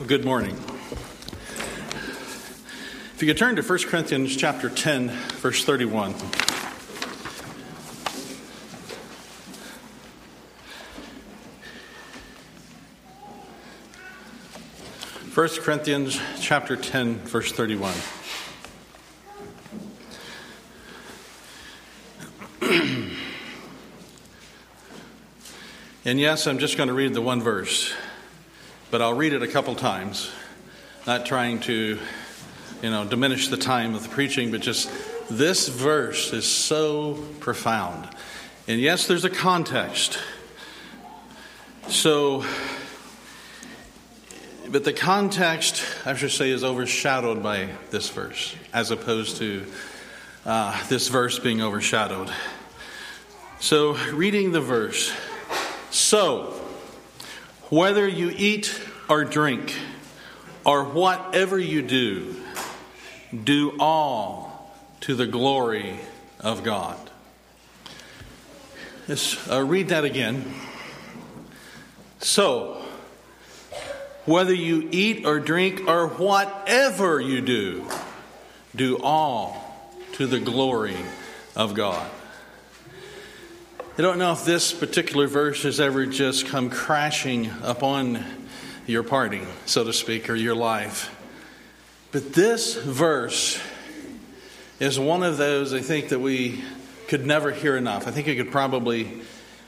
Good morning. If you could turn to 1 Corinthians chapter 10, verse 31. 1 Corinthians chapter 10, verse 31. And yes, I'm just going to read the one verse, but I'll read it a couple times, not trying to, diminish the time of the preaching, but just this verse is so profound. And yes, there's a context. But the context, I should say, is overshadowed by this verse, as opposed to this verse being overshadowed. So, reading the verse. So, whether you eat or drink, or whatever you do, do all to the glory of God. Let's read that again. So, whether you eat or drink or whatever you do all to the glory of God. I don't know if this particular verse has ever just come crashing upon your party, so to speak, or your life. But this verse is one of those, I think, that we could never hear enough. I think you could probably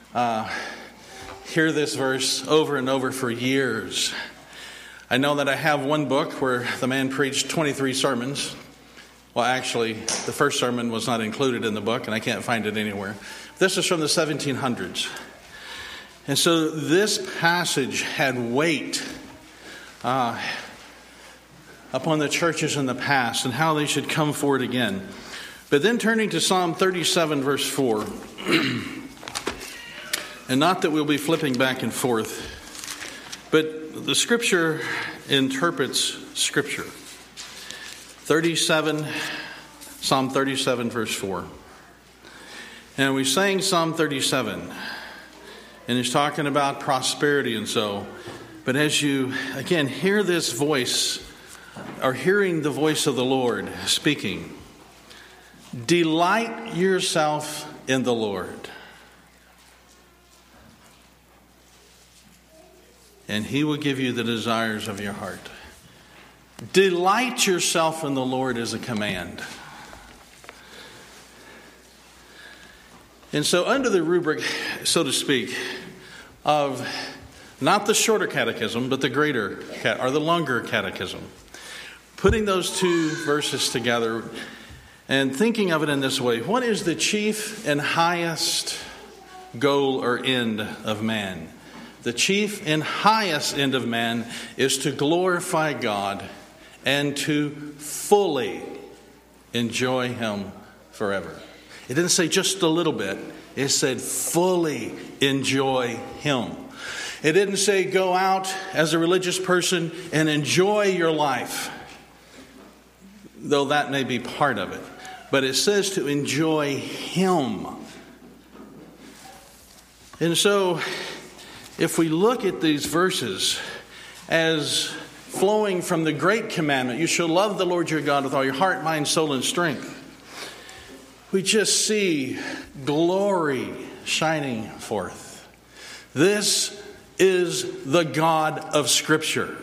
hear this verse over and over for years. I know that I have one book where the man preached 23 sermons. Well, actually, the first sermon was not included in the book, and I can't find it anywhere. This is from the 1700s. And so this passage had weight upon the churches in the past and how they should come forward again. But then turning to Psalm 37, verse 4, and not that we'll be flipping back and forth, but the Scripture interprets Scripture. Psalm 37, verse 4. And we sang Psalm 37, and he's talking about prosperity and so. But as you, again, hear this voice, or hearing the voice of the Lord speaking, delight yourself in the Lord, and He will give you the desires of your heart. Delight yourself in the Lord is a command. And so under the rubric, so to speak, of not the shorter catechism, but the greater, or the longer catechism, putting those two verses together and thinking of it in this way, what is the chief and highest goal or end of man? The chief and highest end of man is to glorify God and to fully enjoy Him forever. It didn't say just a little bit. It said fully enjoy Him. It didn't say go out as a religious person and enjoy your life, though that may be part of it. But it says to enjoy Him. And so, if we look at these verses as flowing from the great commandment, you shall love the Lord your God with all your heart, mind, soul, and strength, we just see glory shining forth. This is the God of Scripture.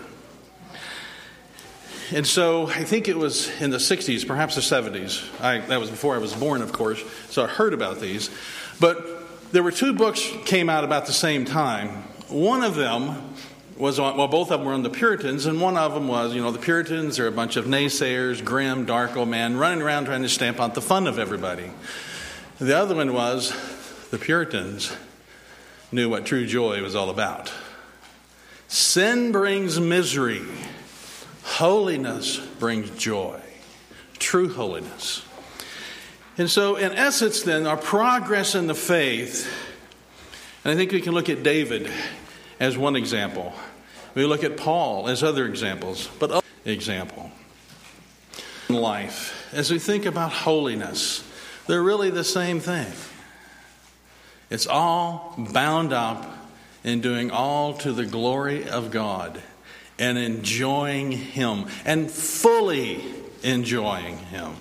And so I think it was in the 60s, perhaps the 70s. That was before I was born, of course, so I heard about these. But there were two books came out about the same time. One of them was on, both of them were on the Puritans, and one of them was, the Puritans are a bunch of naysayers, grim, dark old men running around trying to stamp out the fun of everybody. The other one was the Puritans knew what true joy was all about. Sin brings misery. Holiness brings joy. True holiness. And so, in essence, then, our progress in the faith, and I think we can look at David as one example. We look at Paul as other examples, but other example. In life, as we think about holiness, they're really the same thing. It's all bound up in doing all to the glory of God and enjoying Him, and fully enjoying Him.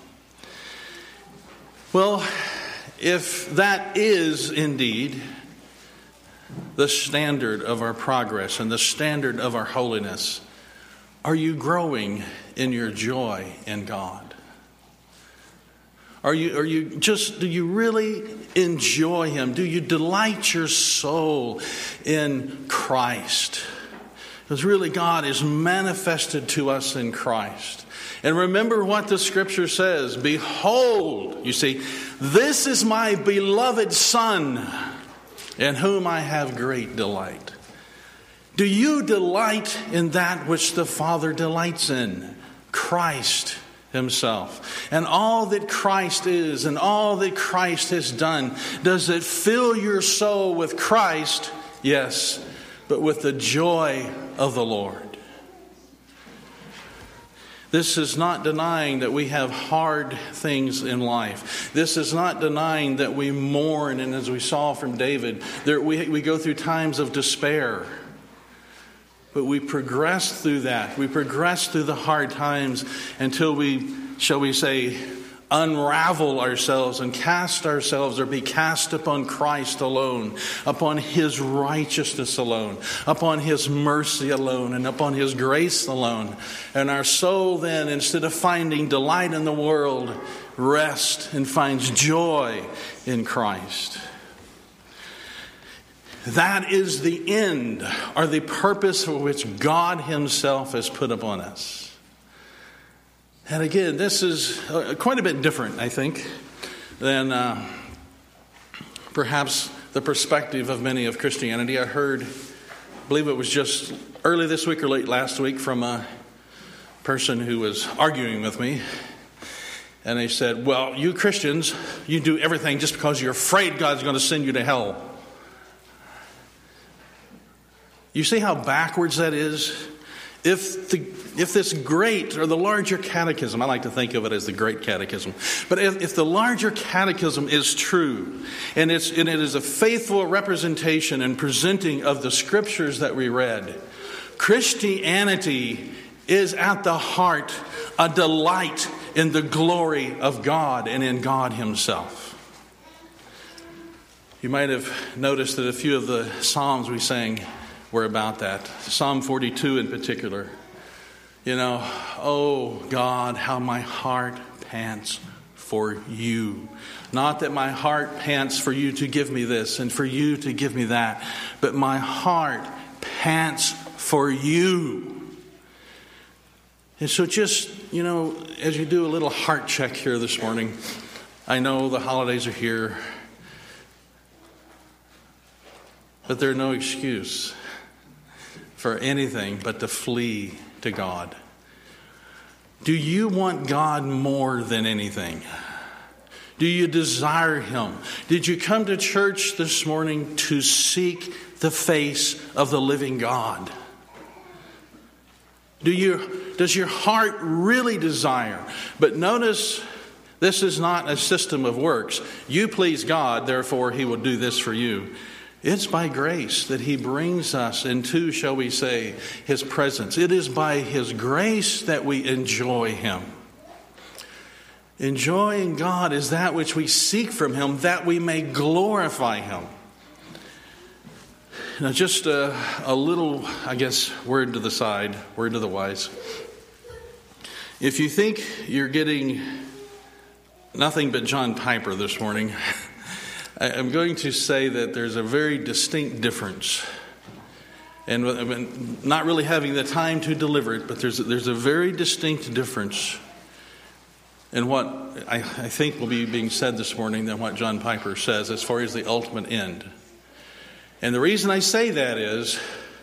Well, if that is indeed the standard of our progress and the standard of our holiness, are you growing in your joy in God? Do you really enjoy Him? Do you delight your soul in Christ? Because really God is manifested to us in Christ. And remember what the Scripture says. Behold, you see, this is my beloved Son, in whom I have great delight. Do you delight in that which the Father delights in? Christ Himself. And all that Christ is and all that Christ has done. Does it fill your soul with Christ? Yes, but with the joy of the Lord. This is not denying that we have hard things in life. This is not denying that we mourn, and as we saw from David, we go through times of despair. But we progress through that. We progress through the hard times until we, shall we say, unravel ourselves and cast ourselves or be cast upon Christ alone, upon His righteousness alone, upon His mercy alone, and upon His grace alone. And our soul then, instead of finding delight in the world, rests and finds joy in Christ. That is the end, or the purpose for which God Himself has put upon us. And again, this is quite a bit different, I think, than perhaps the perspective of many of Christianity. I believe it was just early this week or late last week, from a person who was arguing with me. And they said, well, you Christians, you do everything just because you're afraid God's going to send you to hell. You see how backwards that is? If this great, or the larger catechism, I like to think of it as the great catechism, but if the larger catechism is true, and it is a faithful representation and presenting of the Scriptures that we read, Christianity is at the heart a delight in the glory of God and in God Himself. You might have noticed that a few of the Psalms we sang were about that. Psalm 42 in particular. You know, oh God, how my heart pants for you. Not that my heart pants for you to give me this and for you to give me that, but my heart pants for you. And so just, as you do a little heart check here this morning, I know the holidays are here, but they're no excuse for anything but to flee to God. Do you want God more than anything? Do you desire Him? Did you come to church this morning to seek the face of the living God? Does your heart really desire? But notice, this is not a system of works. You please God, therefore He will do this for you. It's by grace that He brings us into, shall we say, His presence. It is by His grace that we enjoy Him. Enjoying God is that which we seek from Him, that we may glorify Him. Now, just a little, word to the side, word to the wise. If you think you're getting nothing but John Piper this morning, I'm going to say that there's a very distinct difference. And not really having the time to deliver it, but there's a very distinct difference in what I think will be being said this morning than what John Piper says as far as the ultimate end. And the reason I say that is,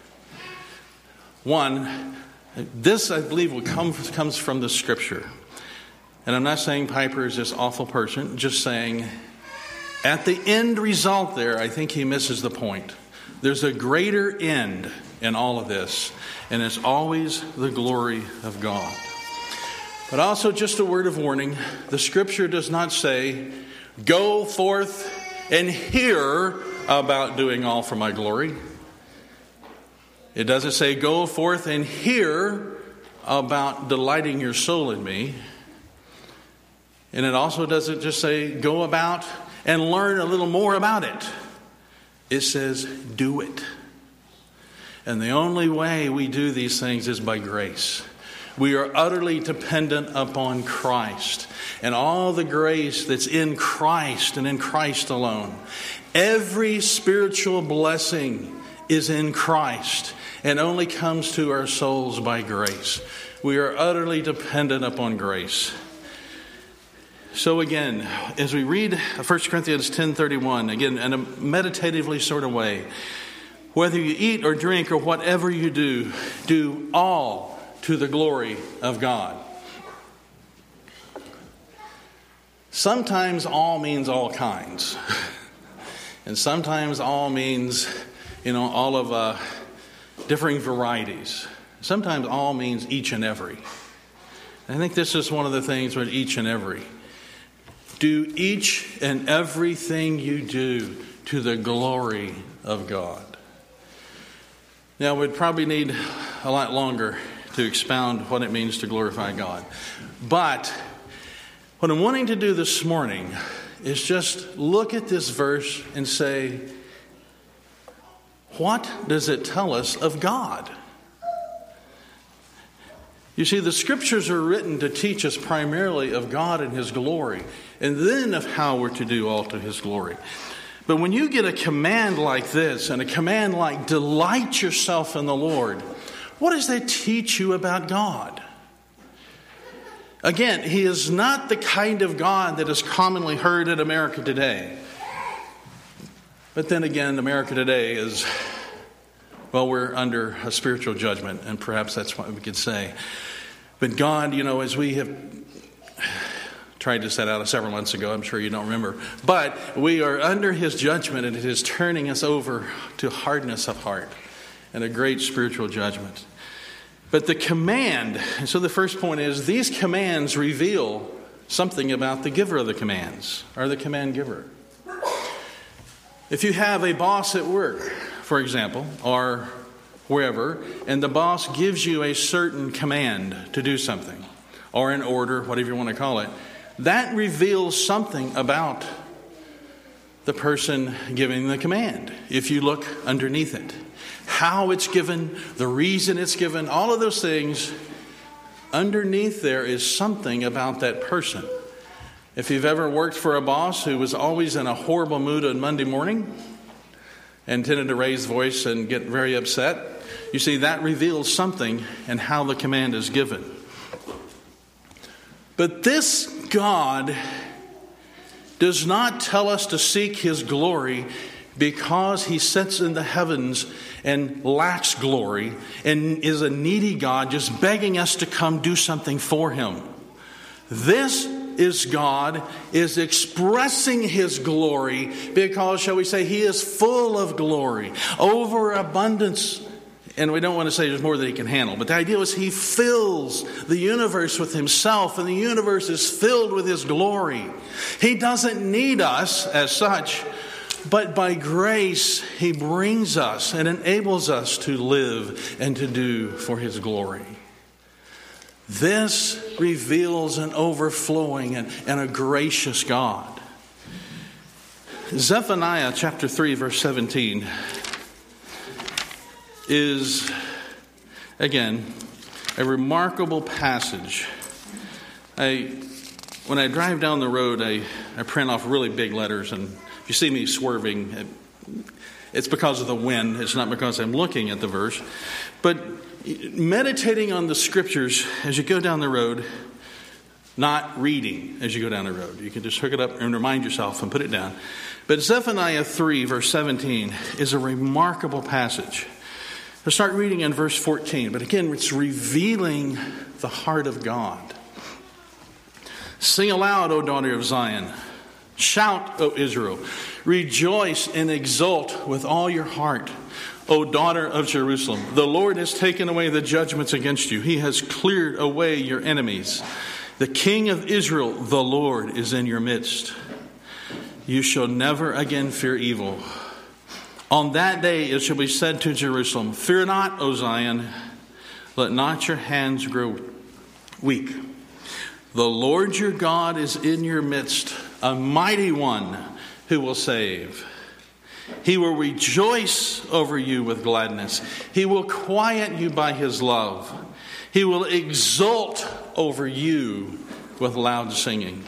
one, this I believe comes from the Scripture. And I'm not saying Piper is this awful person, just saying at the end result there, I think he misses the point. There's a greater end in all of this, and it's always the glory of God. But also just a word of warning, the Scripture does not say, go forth and hear about doing all for my glory. It doesn't say go forth and hear about delighting your soul in me. And it also doesn't just say go about and learn a little more about it. It says do it. And the only way we do these things is by grace. We are utterly dependent upon Christ and all the grace that's in Christ and in Christ alone. Every spiritual blessing is in Christ and only comes to our souls by grace. We are utterly dependent upon grace. So again, as we read 1 Corinthians 10:31, again, in a meditatively sort of way, whether you eat or drink or whatever you do, do all to the glory of God. Sometimes all means all kinds. And sometimes all means, all of differing varieties. Sometimes all means each and every. I think this is one of the things with each and every. Do each and everything you do to the glory of God. Now, we'd probably need a lot longer to expound what it means to glorify God. But what I'm wanting to do this morning is just look at this verse and say, what does it tell us of God? You see, the scriptures are written to teach us primarily of God and His glory, and then of how we're to do all to His glory. But when you get a command like this, and a command like delight yourself in the Lord, what does that teach you about God? Again, He is not the kind of God that is commonly heard in America today. But then again, America today is, we're under a spiritual judgment, and perhaps that's what we could say. But God, as we have tried to set out several months ago, I'm sure you don't remember, but we are under His judgment, and it is turning us over to hardness of heart and a great spiritual judgment. But the command, and so the first point is, these commands reveal something about the giver of the commands, or the command giver. If you have a boss at work, for example, or wherever, and the boss gives you a certain command to do something, or an order, whatever you want to call it, that reveals something about the person giving the command. If you look underneath it, how it's given, the reason it's given, all of those things, underneath there is something about that person. If you've ever worked for a boss who was always in a horrible mood on Monday morning and tended to raise voice and get very upset, you see, that reveals something in how the command is given. But this God does not tell us to seek His glory because He sits in the heavens and lacks glory and is a needy God just begging us to come do something for Him. This is God is expressing His glory because, shall we say, He is full of glory, overabundance. And we don't want to say there's more than He can handle. But the idea is He fills the universe with Himself, and the universe is filled with His glory. He doesn't need us as such, but by grace He brings us and enables us to live and to do for His glory. This reveals an overflowing and a gracious God. Zephaniah chapter 3, verse 17 is, again, a remarkable passage. When I drive down the road, I print off really big letters, and if you see me swerving, it's because of the wind. It's not because I'm looking at the verse. But meditating on the scriptures as you go down the road, not reading as you go down the road. You can just hook it up and remind yourself and put it down. But Zephaniah 3, verse 17 is a remarkable passage. Let's start reading in verse 14. But again, it's revealing the heart of God. Sing aloud, O daughter of Zion. Shout, O Israel. Rejoice and exult with all your heart, O daughter of Jerusalem. The Lord has taken away the judgments against you. He has cleared away your enemies. The King of Israel, the Lord, is in your midst. You shall never again fear evil, On that day it shall be said to Jerusalem, fear not, O Zion, let not your hands grow weak. The Lord your God is in your midst, a mighty one who will save. He will rejoice over you with gladness. He will quiet you by his love. He will exult over you with loud singing.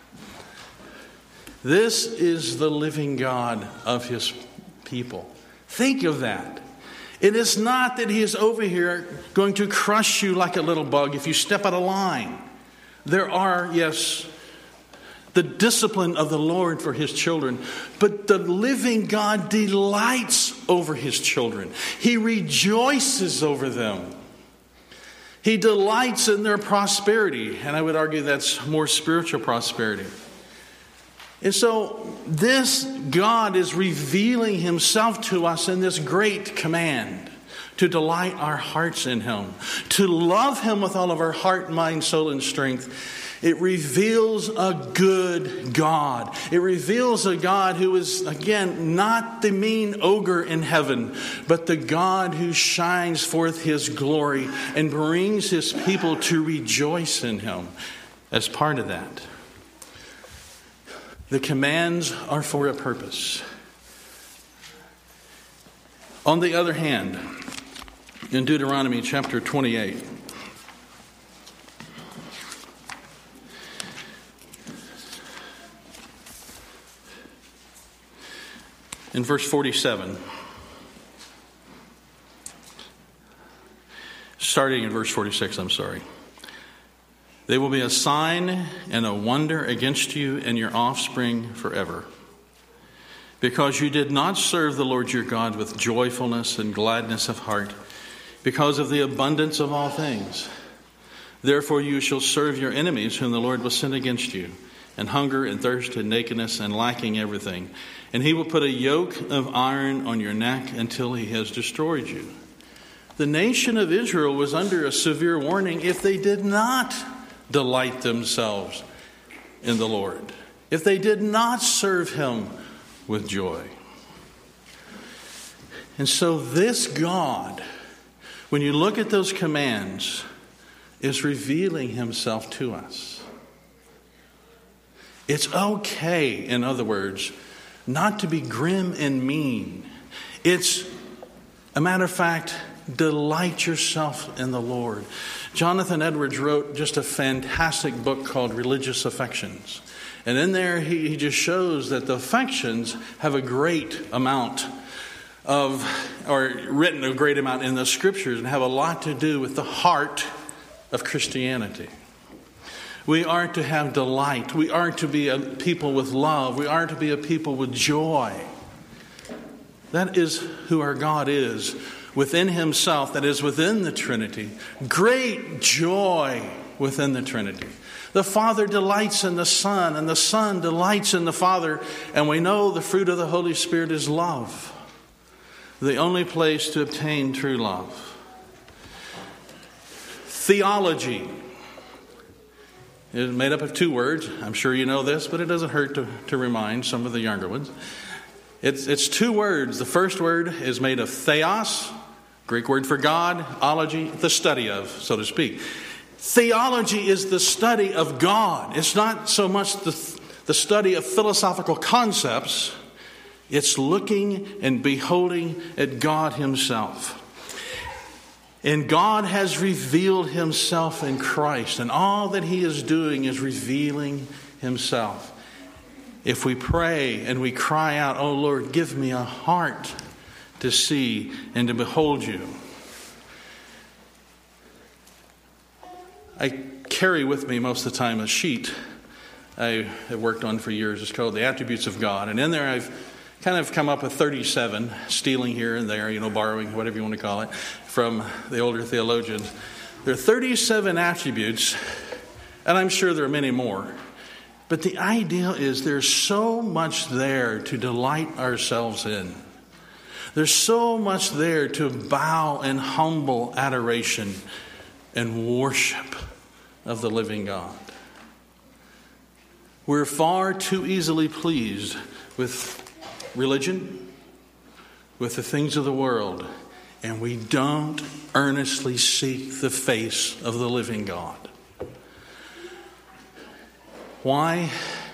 This is the living God of his people. Think of that. It is not that he is over here going to crush you like a little bug if you step out of line. There are, yes, the discipline of the Lord for his children, but the living God delights over his children. He rejoices over them. He delights in their prosperity, and I would argue that's more spiritual prosperity. And so this God is revealing himself to us in this great command to delight our hearts in him, to love him with all of our heart, mind, soul, and strength. It reveals a good God. It reveals a God who is, again, not the mean ogre in heaven, but the God who shines forth his glory and brings his people to rejoice in him as part of that. The commands are for a purpose. On the other hand, in Deuteronomy chapter 28, in verse 47, starting in verse 46, they will be a sign and a wonder against you and your offspring forever, because you did not serve the Lord your God with joyfulness and gladness of heart, because of the abundance of all things. Therefore you shall serve your enemies whom the Lord will send against you, and hunger and thirst and nakedness and lacking everything. And he will put a yoke of iron on your neck until he has destroyed you. The nation of Israel was under a severe warning if they did not delight themselves in the Lord, if they did not serve him with joy. And so this God, when you look at those commands, is revealing himself to us. It's okay, in other words, not to be grim and mean. It's a matter of fact, delight yourself in the Lord. Jonathan Edwards wrote just a fantastic book called Religious Affections. And in there he just shows that the affections have a great amount of, or written a great amount in the scriptures, and have a lot to do with the heart of Christianity. We are to have delight. We are to be a people with love. We are to be a people with joy. That is who our God is within himself, that is within the Trinity. Great joy within the Trinity. The Father delights in the Son, and the Son delights in the Father, and we know the fruit of the Holy Spirit is love. The only place to obtain true love. Theology is made up of two words. I'm sure you know this, but it doesn't hurt to remind some of the younger ones. It's two words. The first word is made of theos, Greek word for God, ology, the study of, so to speak. Theology is the study of God. It's not so much the study of philosophical concepts. It's looking and beholding at God himself. And God has revealed himself in Christ, and all that he is doing is revealing himself. If we pray and we cry out, "Oh Lord, give me a heart to see and to behold you." I carry with me most of the time a sheet I have worked on for years. It's called The Attributes of God. And in there I've kind of come up with 37, stealing here and there, borrowing, whatever you want to call it, from the older theologians. There are 37 attributes, and I'm sure there are many more. But the idea is there's so much there to delight ourselves in. There's so much there to bow in humble adoration and worship of the living God. We're far too easily pleased with religion, with the things of the world, and we don't earnestly seek the face of the living God. Why?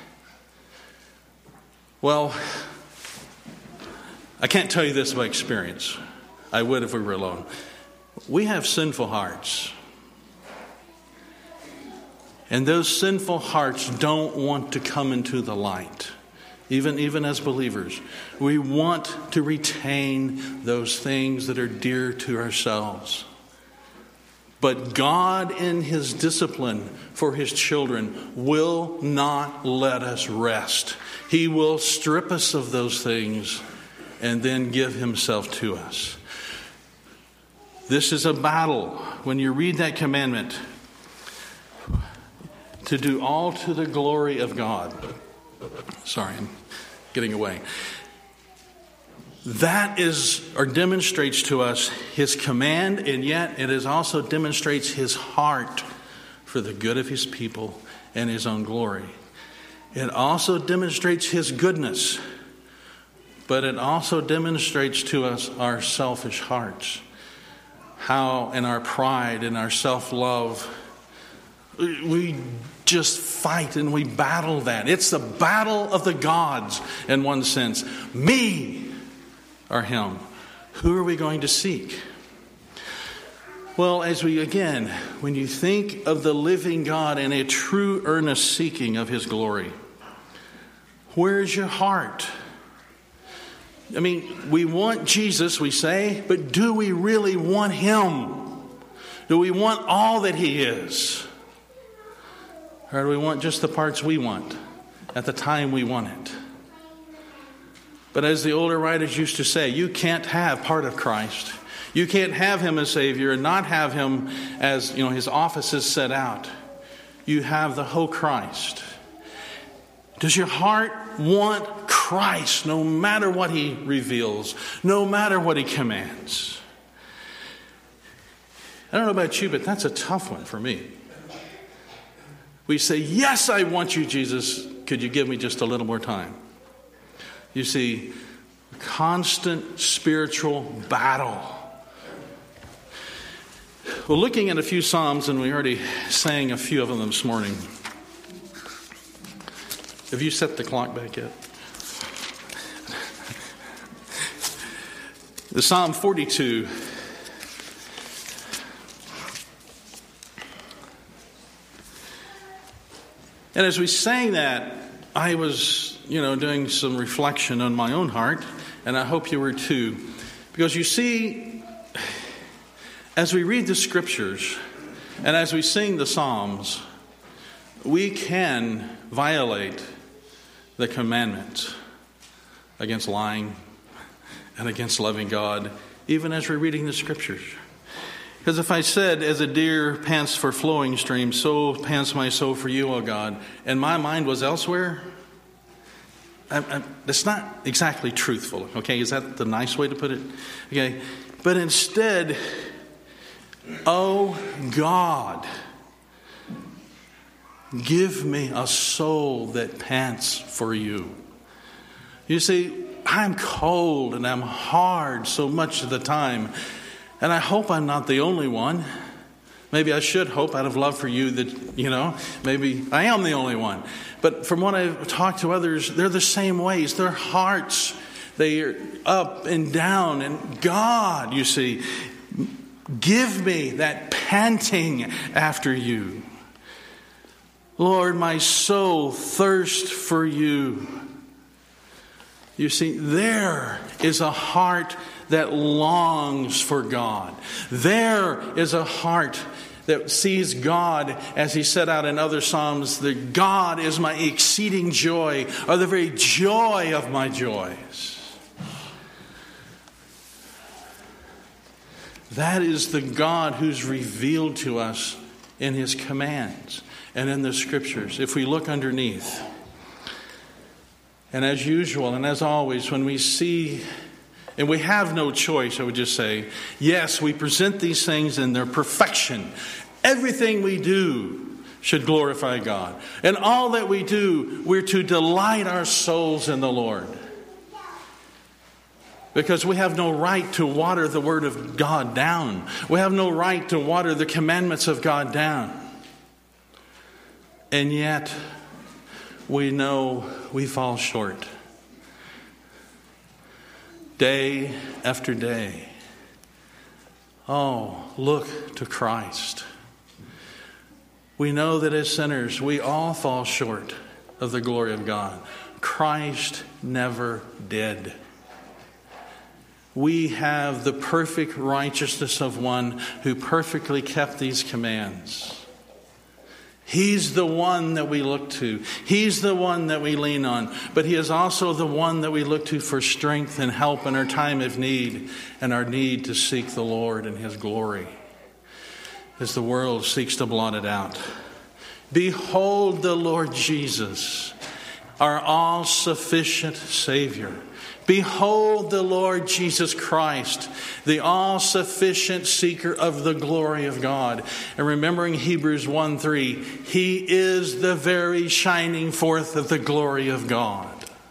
Well, I can't tell you this by experience. I would if we were alone. We have sinful hearts. And those sinful hearts don't want to come into the light. Even as believers, we want to retain those things that are dear to ourselves. But God, in His discipline for His children, will not let us rest. He will strip us of those things and then give Himself to us. This is a battle. When you read that commandment, to do all to the glory of God. Sorry, I'm getting away. That is, or demonstrates to us His command, and yet it also demonstrates His heart for the good of His people and His own glory. It also demonstrates His goodness, but it also demonstrates to us our selfish hearts. How in our pride and our self-love, we just fight and we battle that. It's the battle of the gods in one sense. Me or Him. Who are we going to seek? Well, when you think of the living God and a true earnest seeking of His glory, where is your heart? I mean, we want Jesus, we say, but do we really want Him? Do we want all that He is? Or do we want just the parts we want at the time we want it? But as the older writers used to say, you can't have part of Christ. You can't have Him as Savior and not have Him as, His office is set out. You have the whole Christ. Does your heart want Christ no matter what He reveals, no matter what He commands? I don't know about you, but that's a tough one for me. We say, yes, I want you, Jesus. Could you give me just a little more time? You see, constant spiritual battle. Well, looking at a few Psalms, and we already sang a few of them this morning. Have you set the clock back yet? The Psalm 42. And as we sang that, I was, doing some reflection on my own heart, and I hope you were too. Because you see, as we read the Scriptures, and as we sing the Psalms, we can violate the commandments against lying and against loving God, even as we're reading the Scriptures. Because if I said, as a deer pants for flowing streams, so pants my soul for you, O God, and my mind was elsewhere, that's not exactly truthful, okay? Is that the nice way to put it? Okay, but instead, oh God, give me a soul that pants for you. You see, I'm cold and I'm hard so much of the time. And I hope I'm not the only one. Maybe I should hope out of love for you that, maybe I am the only one. But from what I've talked to others, they're the same ways. Their hearts, they are up and down. And God, you see, give me that panting after you. Lord, my soul thirsts for you. You see, there is a heart that longs for God. There is a heart that sees God, as He said out in other Psalms, that God is my exceeding joy, or the very joy of my joys. That is the God who's revealed to us in His commands and in the Scriptures. If we look underneath, and as usual and as always, when we see, and we have no choice, I would just say, yes, we present these things in their perfection. Everything we do should glorify God. And all that we do, we're to delight our souls in the Lord. Because we have no right to water the Word of God down. We have no right to water the commandments of God down. And yet, we know we fall short. Day after day. Oh, look to Christ. We know that as sinners, we all fall short of the glory of God. Christ never did. We have the perfect righteousness of one who perfectly kept these commands. He's the one that we look to. He's the one that we lean on. But He is also the one that we look to for strength and help in our time of need and our need to seek the Lord and His glory as the world seeks to blot it out. Behold the Lord Jesus, our all-sufficient Savior. Behold the Lord Jesus Christ, the all-sufficient seeker of the glory of God. And remembering Hebrews 1:3, He is the very shining forth of the glory of God.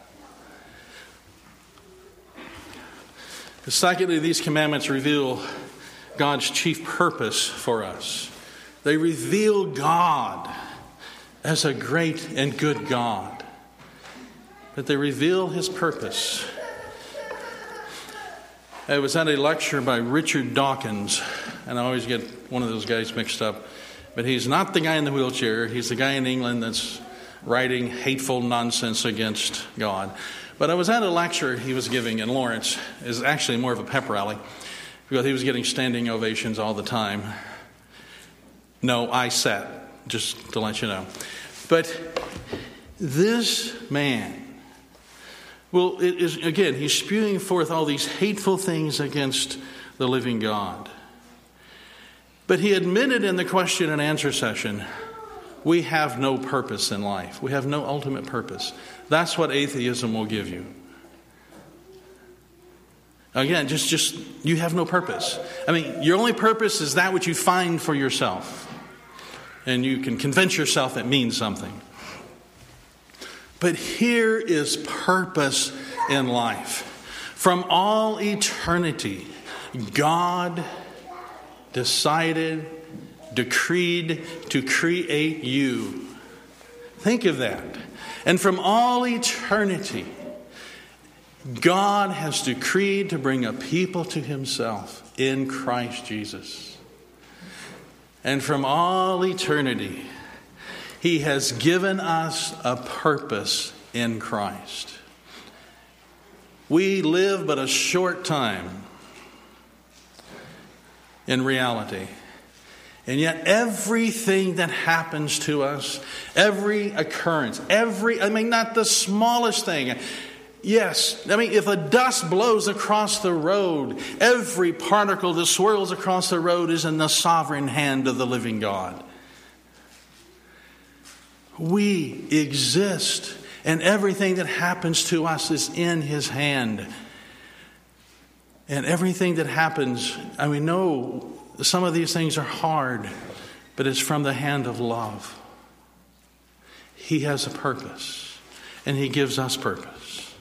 Secondly, these commandments reveal God's chief purpose for us. They reveal God as a great and good God. But they reveal His purpose. I was at a lecture by Richard Dawkins, and I always get one of those guys mixed up. But he's not the guy in the wheelchair. He's the guy in England that's writing hateful nonsense against God. But I was at a lecture he was giving in Lawrence. It was actually more of a pep rally, because he was getting standing ovations all the time. No, I sat, just to let you know. But this man, well, it is, again, he's spewing forth all these hateful things against the living God. But he admitted in the question and answer session, we have no purpose in life. We have no ultimate purpose. That's what atheism will give you. Again, just you have no purpose. I mean, your only purpose is that which you find for yourself. And you can convince yourself it means something. But here is purpose in life. From all eternity, God decided, decreed to create you. Think of that. And from all eternity, God has decreed to bring a people to Himself in Christ Jesus. And from all eternity, He has given us a purpose in Christ. We live but a short time in reality. And yet everything that happens to us, every occurrence, not the smallest thing. Yes, if a dust blows across the road, every particle that swirls across the road is in the sovereign hand of the living God. We exist, and everything that happens to us is in His hand. And everything that happens, we know some of these things are hard, but it's from the hand of love. He has a purpose, and He gives us purpose.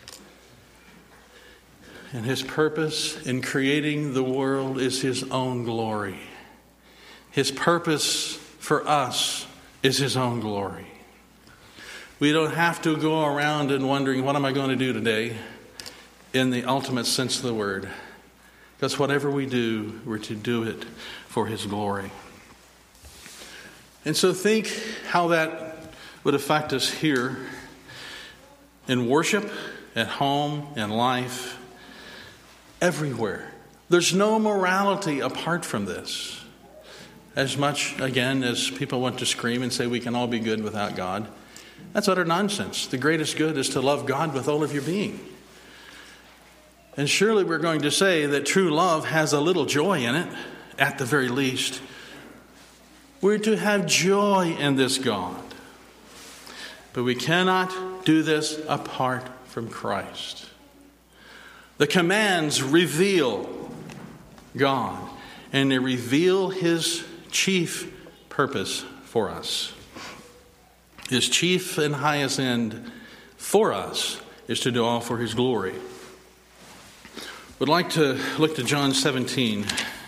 And His purpose in creating the world is His own glory. His purpose for us is His own glory. We don't have to go around and wondering, what am I going to do today? In the ultimate sense of the word. Because whatever we do, we're to do it for His glory. And so think how that would affect us here in worship, at home, in life, everywhere. There's no morality apart from this. As much, again, as people want to scream and say we can all be good without God, that's utter nonsense. The greatest good is to love God with all of your being. And surely we're going to say that true love has a little joy in it, at the very least. We're to have joy in this God. But we cannot do this apart from Christ. The commands reveal God, and they reveal His chief purpose for us. His chief and highest end for us is to do all for His glory. would like to look to John 17.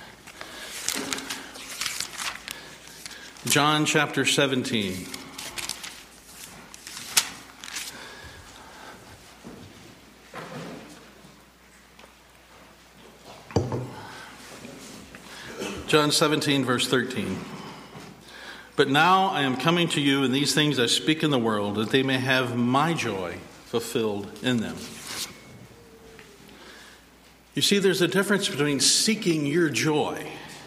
John chapter 17. John 17, verse 13. But now I am coming to you, and these things I speak in the world, that they may have my joy fulfilled in them. You see, there's a difference between seeking your joy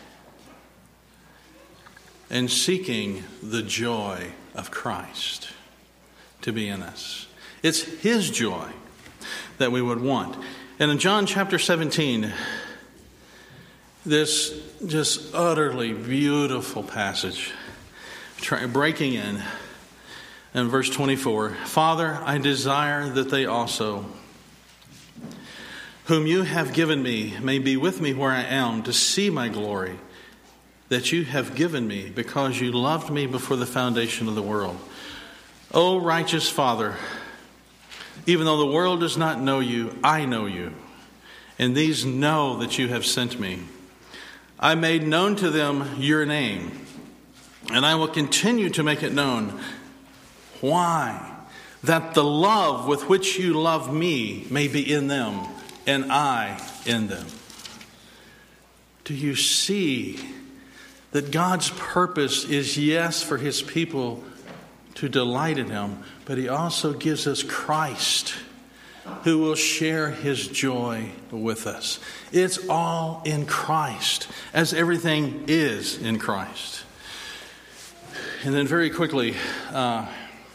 and seeking the joy of Christ to be in us. It's His joy that we would want. And in John chapter 17, this just utterly beautiful passage, breaking in verse 24, Father, I desire that they also, whom you have given me, may be with me where I am, to see my glory that you have given me, because you loved me before the foundation of the world. O righteous Father, even though the world does not know you, I know you, and these know that you have sent me. I made known to them your name, and I will continue to make it known. Why? That the love with which you love me may be in them, and I in them. Do you see that God's purpose is, yes, for His people to delight in Him, but He also gives us Christ, who will share His joy with us. It's all in Christ, as everything is in Christ. And then very quickly, the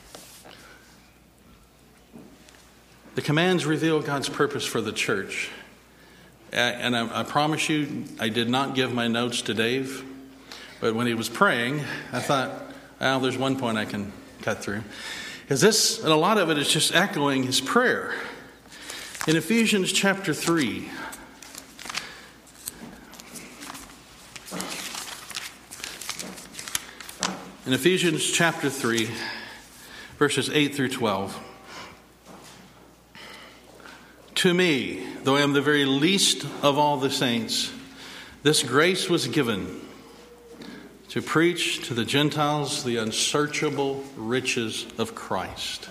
commands reveal God's purpose for the church. And I promise you, I did not give my notes to Dave, but when he was praying, I thought, well, there's one point I can cut through. Because this, and a lot of it is just echoing his prayer. In Ephesians chapter 3, in Ephesians chapter 3, verses 8 through 12, to me, though I am the very least of all the saints, this grace was given to preach to the Gentiles the unsearchable riches of Christ.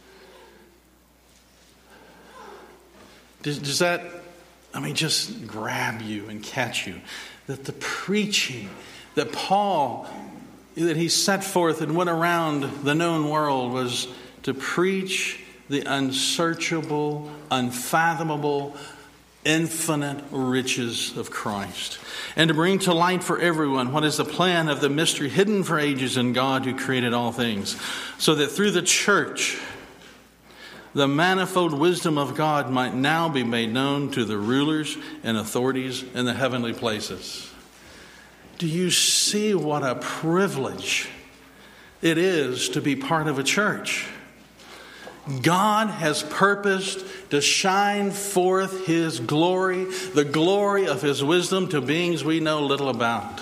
Does that, just grab you and catch you? That the preaching that Paul, that he set forth and went around the known world, was to preach the unsearchable, unfathomable, infinite riches of Christ, and to bring to light for everyone what is the plan of the mystery hidden for ages in God who created all things, so that through the church the manifold wisdom of God might now be made known to the rulers and authorities in the heavenly places. Do you see what a privilege it is to be part of a church? God has purposed to shine forth His glory, the glory of His wisdom, to beings we know little about.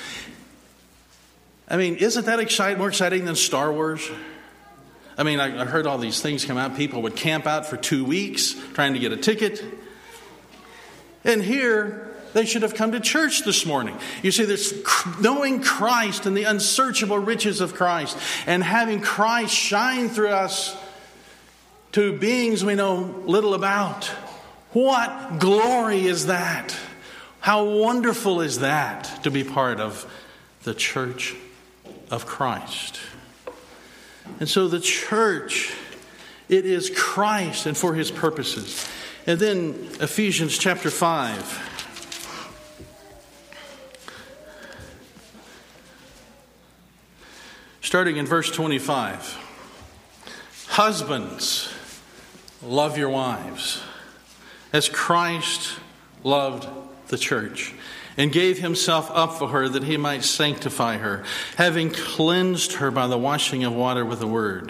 Isn't that more exciting than Star Wars? I heard all these things come out. People would camp out for 2 weeks trying to get a ticket. And here, they should have come to church this morning. You see, there's knowing Christ and the unsearchable riches of Christ, and having Christ shine through us to beings we know little about. What glory is that? How wonderful is that to be part of the church of Christ? And so the church, it is Christ and for His purposes. And then Ephesians chapter 5. Starting in verse 25. Husbands, love your wives, as Christ loved the church, and gave Himself up for her, that He might sanctify her, having cleansed her by the washing of water with the word.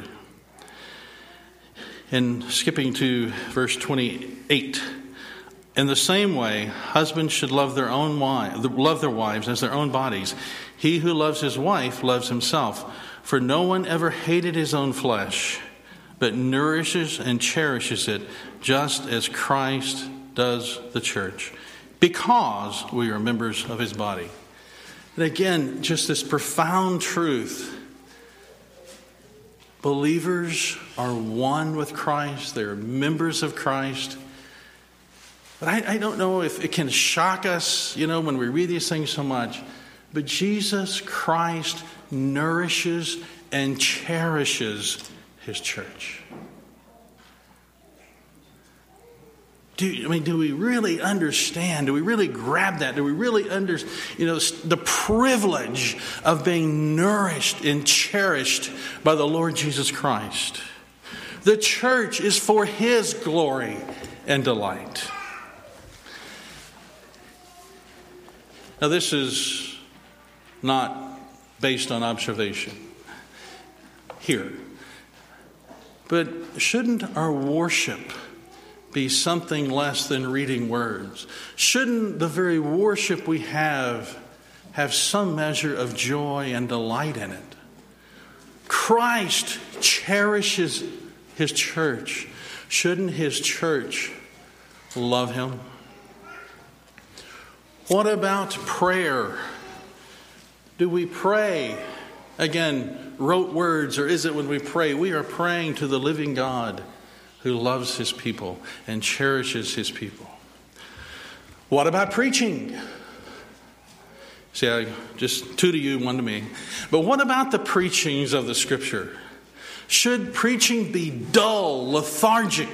And skipping to verse 28. In the same way, husbands should love their wives as their own bodies. He who loves his wife loves himself. For no one ever hated his own flesh, but nourishes and cherishes it, just as Christ does the church, because we are members of his body. And again, just this profound truth. Believers are one with Christ. They're members of Christ. But I don't know if it can shock us, when we read these things so much. But Jesus Christ nourishes and cherishes his church. Do we really understand? Do we really grab that? Do we really understand, the privilege of being nourished and cherished by the Lord Jesus Christ? The church is for his glory and delight. Now, this is not based on observation here. But shouldn't our worship be something less than reading words? Shouldn't the very worship we have some measure of joy and delight in it? Christ cherishes his church. Shouldn't his church love him? What about prayer? Do we pray, again, rote words, or is it when we pray, we are praying to the living God who loves his people and cherishes his people? What about preaching? See, I just two to you, one to me. But what about the preachings of the Scripture? Should preaching be dull, lethargic,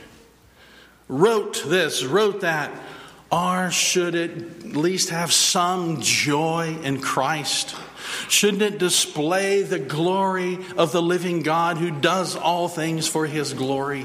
rote this, rote that? Or should it at least have some joy in Christ? Shouldn't it display the glory of the living God who does all things for his glory?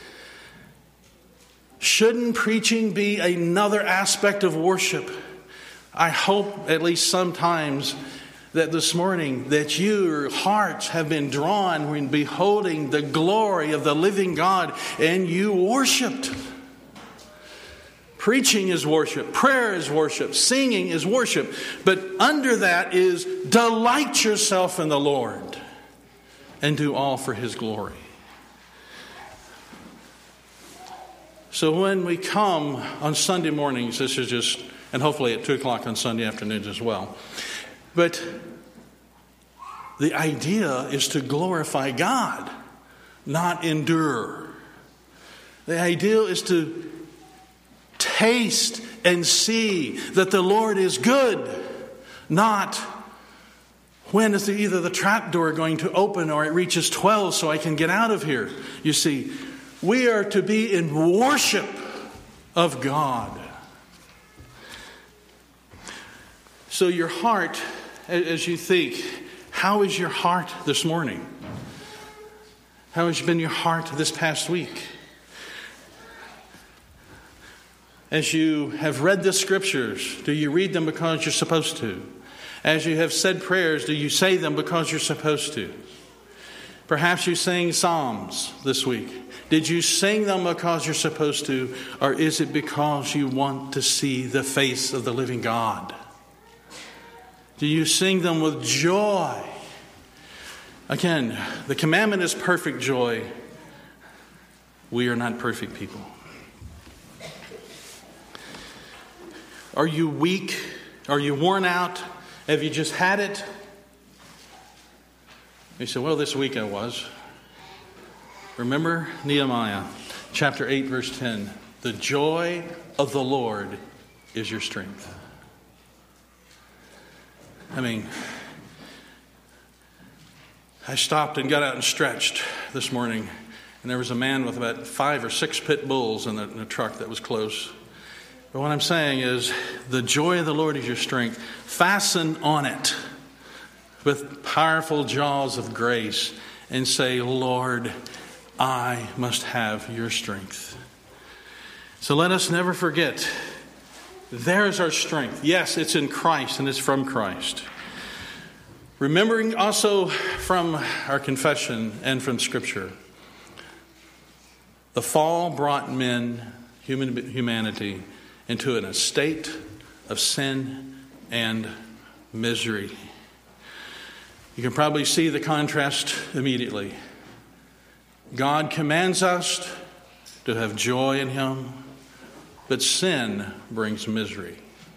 Shouldn't preaching be another aspect of worship? I hope at least sometimes that this morning that your hearts have been drawn when beholding the glory of the living God and you worshiped. Preaching is worship. Prayer is worship. Singing is worship. But under that is delight yourself in the Lord and do all for his glory. So when we come on Sunday mornings, this is just, and hopefully at 2 o'clock on Sunday afternoons as well. But the idea is to glorify God, not endure. The idea is to taste and see that the Lord is good, not when is either the trap door going to open or it reaches 12 so I can get out of here. You see, we are to be in worship of God. So your heart, as you think, how is your heart this morning? How has been your heart this past week? As you have read the Scriptures, do you read them because you're supposed to? As you have said prayers, do you say them because you're supposed to? Perhaps you sang Psalms this week. Did you sing them because you're supposed to? Or is it because you want to see the face of the living God? Do you sing them with joy? Again, the commandment is perfect joy. We are not perfect people. Are you weak? Are you worn out? Have you just had it? You say, well, this week I was. Remember Nehemiah chapter 8, verse 10. The joy of the Lord is your strength. I stopped and got out and stretched this morning, and there was a man with about 5 or 6 pit bulls in the truck that was close. But what I'm saying is, the joy of the Lord is your strength. Fasten on it with powerful jaws of grace and say, Lord, I must have your strength. So let us never forget, there's our strength. Yes, it's in Christ and it's from Christ. Remembering also from our confession and from Scripture, the fall brought humanity, into an estate of sin and misery. You can probably see the contrast immediately. God commands us to have joy in Him. but sin brings misery.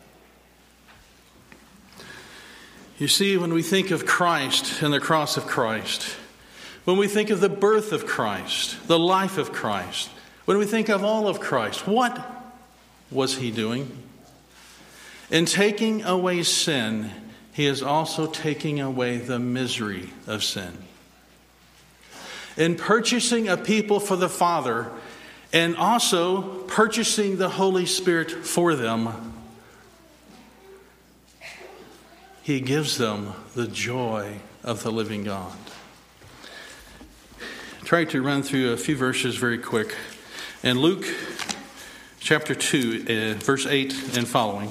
You see, when we think of Christ and the cross of Christ, when we think of the birth of Christ, the life of Christ, when we think of all of Christ, what was he doing? In taking away sin, he is also taking away the misery of sin. In purchasing a people for the Father and also purchasing the Holy Spirit for them, he gives them the joy of the living God. Try to run through a few verses very quick. In Luke chapter 2, verse 8 and following.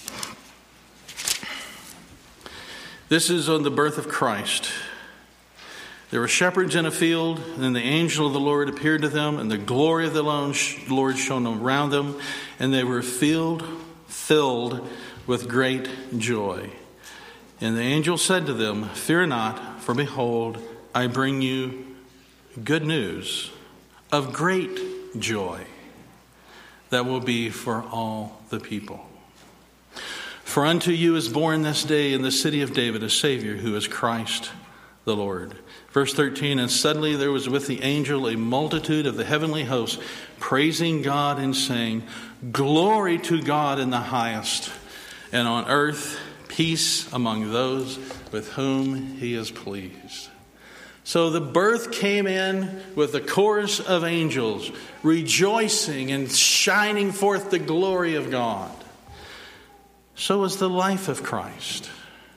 This is on the birth of Christ. There were shepherds in a field, and the angel of the Lord appeared to them, and the glory of the Lord shone around them, and they were filled with great joy. And the angel said to them, "Fear not, for behold, I bring you good news of great joy that will be for all the people. For unto you is born this day in the city of David a Savior, who is Christ the Lord." Verse 13, "And suddenly there was with the angel a multitude of the heavenly hosts, praising God and saying, Glory to God in the highest, and on earth peace among those with whom he is pleased." So the birth came in with a chorus of angels rejoicing and shining forth the glory of God. So was the life of Christ.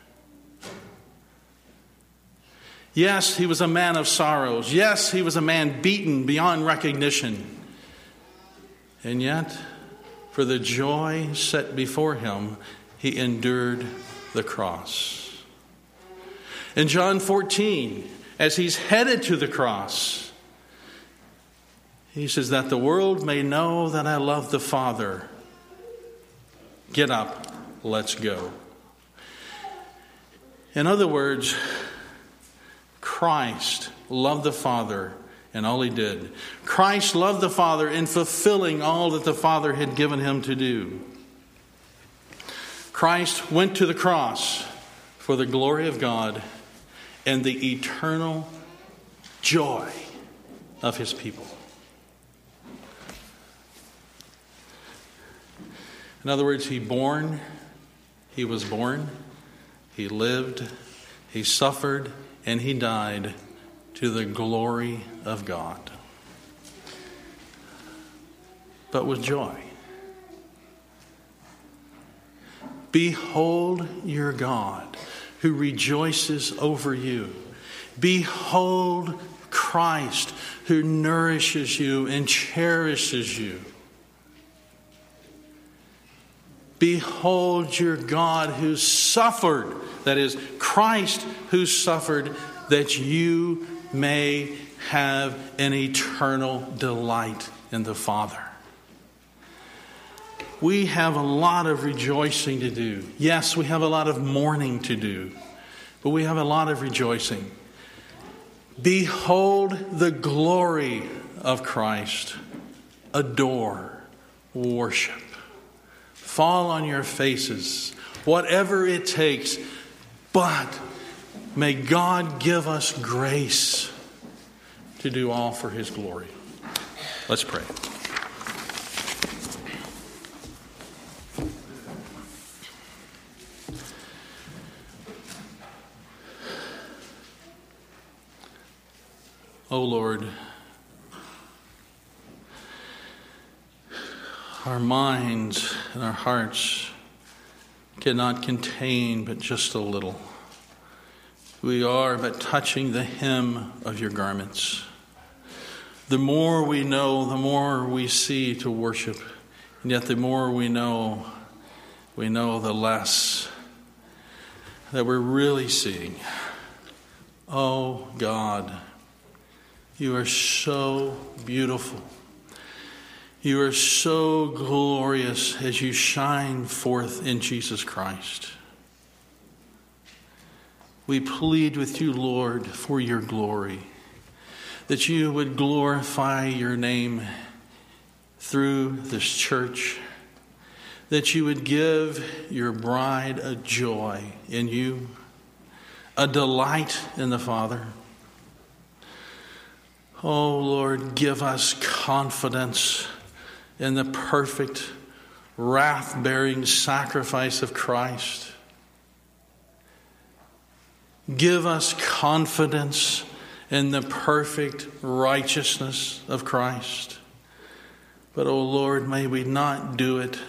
Yes, he was a man of sorrows. Yes, he was a man beaten beyond recognition. And yet, for the joy set before him, he endured the cross. In John 14, as he's headed to the cross, he says, "That the world may know that I love the Father. Get up, let's go." In other words, Christ loved the Father in all he did. Christ loved the Father in fulfilling all that the Father had given him to do. Christ went to the cross for the glory of God and the eternal joy of his people. In other words, he was born, he lived, he suffered, and he died to the glory of God. But with joy. Behold your God, who rejoices over you. Behold Christ, who nourishes you and cherishes you. Behold your God, who suffered, that is, Christ who suffered, that you may have an eternal delight in the Father. We have a lot of rejoicing to do. Yes, we have a lot of mourning to do, but we have a lot of rejoicing. Behold the glory of Christ. Adore, worship. Fall on your faces, whatever it takes, but may God give us grace to do all for his glory. Let's pray. Oh Lord, our minds and our hearts cannot contain but just a little. We are but touching the hem of your garments. The more we know, the more we see to worship. And yet the more we know the less that we're really seeing. Oh God, you are so beautiful. You are so glorious as you shine forth in Jesus Christ. We plead with you, Lord, for your glory, that you would glorify your name through this church, that you would give your bride a joy in you, a delight in the Father. Oh, Lord, give us confidence in the perfect, wrath-bearing sacrifice of Christ. Give us confidence in the perfect righteousness of Christ. But, oh Lord, may we not do it,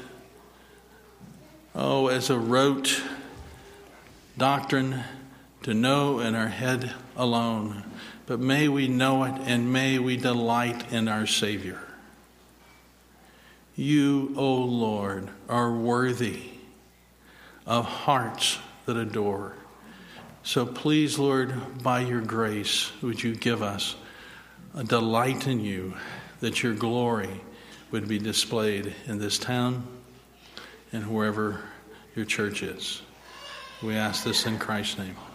as a rote doctrine to know in our head alone. But may we know it, and may we delight in our Savior. You, O Lord, are worthy of hearts that adore. So please, Lord, by your grace, would you give us a delight in you, that your glory would be displayed in this town and wherever your church is. We ask this in Christ's name.